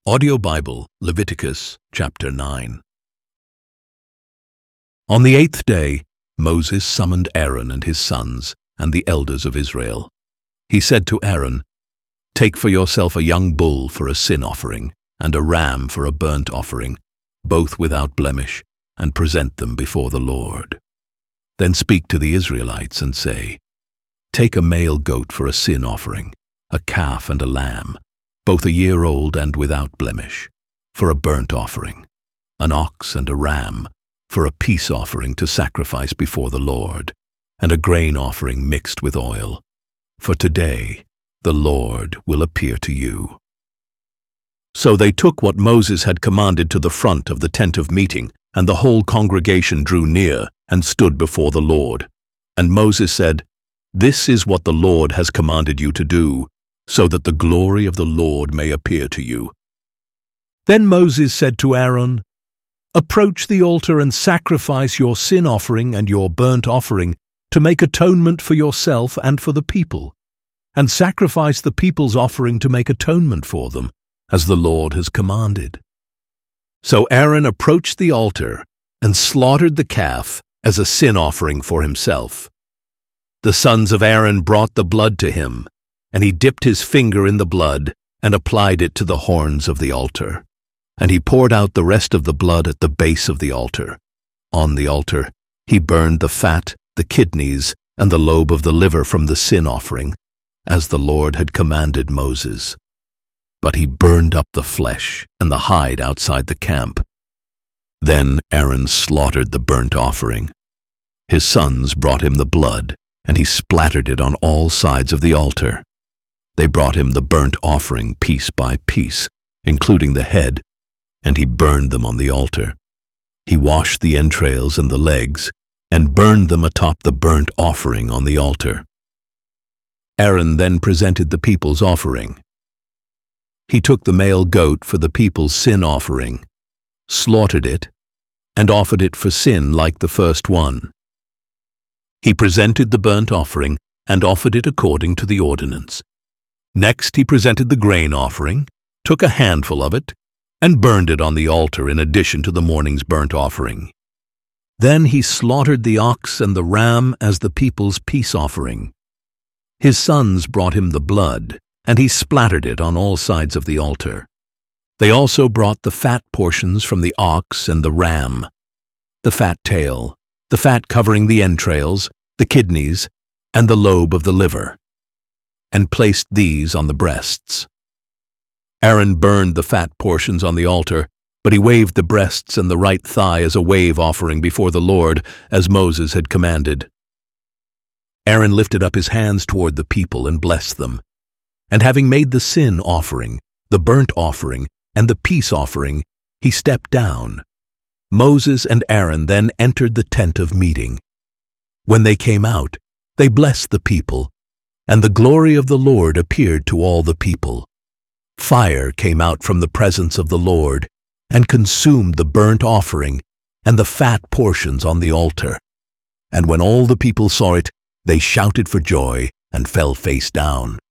Audio Bible, Leviticus chapter 9. On the 8th day, Moses summoned Aaron and his sons and the elders of Israel. He said to Aaron, "Take for yourself a young bull for a sin offering and a ram for a burnt offering, both without blemish, and present them before the Lord. Then speak to the Israelites and say, Take a male goat for a sin offering, a calf and a lamb, both a year old and without blemish, for a burnt offering, an ox and a ram, for a peace offering to sacrifice before the Lord, and a grain offering mixed with oil. For today the Lord will appear to you." So they took what Moses had commanded to the front of the tent of meeting, and the whole congregation drew near and stood before the Lord. And Moses said, "This is what the Lord has commanded you to do, so that the glory of the Lord may appear to you." Then Moses said to Aaron, "Approach the altar and sacrifice your sin offering and your burnt offering to make atonement for yourself and for the people, and sacrifice the people's offering to make atonement for them, as the Lord has commanded." So Aaron approached the altar and slaughtered the calf as a sin offering for himself. The sons of Aaron brought the blood to him, and he dipped his finger in the blood and applied it to the horns of the altar. And he poured out the rest of the blood at the base of the altar. On the altar he burned the fat, the kidneys, and the lobe of the liver from the sin offering, as the Lord had commanded Moses. But he burned up the flesh and the hide outside the camp. Then Aaron slaughtered the burnt offering. His sons brought him the blood, and he splattered it on all sides of the altar. They brought him the burnt offering piece by piece, including the head, and he burned them on the altar. He washed the entrails and the legs, and burned them atop the burnt offering on the altar. Aaron then presented the people's offering. He took the male goat for the people's sin offering, slaughtered it, and offered it for sin like the first one. He presented the burnt offering and offered it according to the ordinance. Next he presented the grain offering, took a handful of it, and burned it on the altar in addition to the morning's burnt offering. Then he slaughtered the ox and the ram as the people's peace offering. His sons brought him the blood, and he splattered it on all sides of the altar. They also brought the fat portions from the ox and the ram, the fat tail, the fat covering the entrails, the kidneys, and the lobe of the liver, and placed these on the breasts. Aaron burned the fat portions on the altar, but he waved the breasts and the right thigh as a wave offering before the Lord, as Moses had commanded. Aaron lifted up his hands toward the people and blessed them. And having made the sin offering, the burnt offering, and the peace offering, he stepped down. Moses and Aaron then entered the tent of meeting. When they came out, they blessed the people, and the glory of the Lord appeared to all the people. Fire came out from the presence of the Lord and consumed the burnt offering and the fat portions on the altar. And when all the people saw it, they shouted for joy and fell face down.